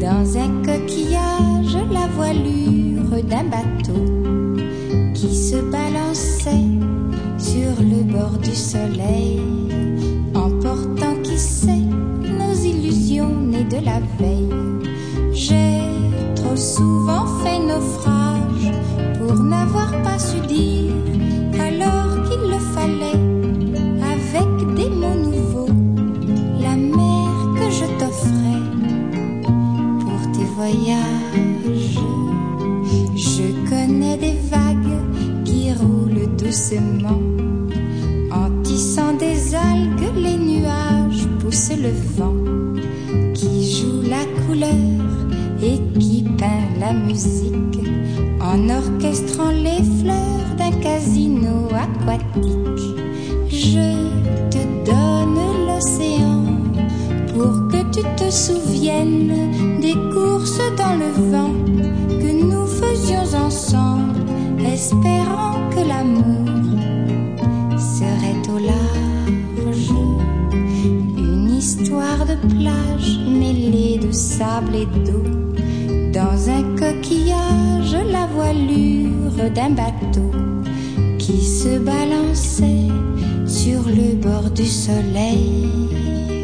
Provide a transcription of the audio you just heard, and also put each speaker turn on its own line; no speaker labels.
Dans un coquillage, la voilure d'un bateau qui se balançait sur le bord du soleil, emportant qui sait nos illusions nées de la veille. J'ai trop souvent fait naufrage pour n'avoir pas su dire alors qu'il le fallait, avec des mots nouveaux, la mer que je t'offrais pour tes voyages. Je connais des vagues qui roulent doucement, en tissant des algues, les nuages poussent le vent, qui joue la couleur et qui peint la musique, en orchestrant les fleurs d'un casino aquatique. Je te donne l'océan pour que tu te souviennes des courses dans le vent que nous faisions ensemble, espérant que l'amour serait au large. Une histoire de plage mêlée de sable et d'eau, dans un coquillage, la voilure d'un bateau qui se balançait sur le bord du soleil.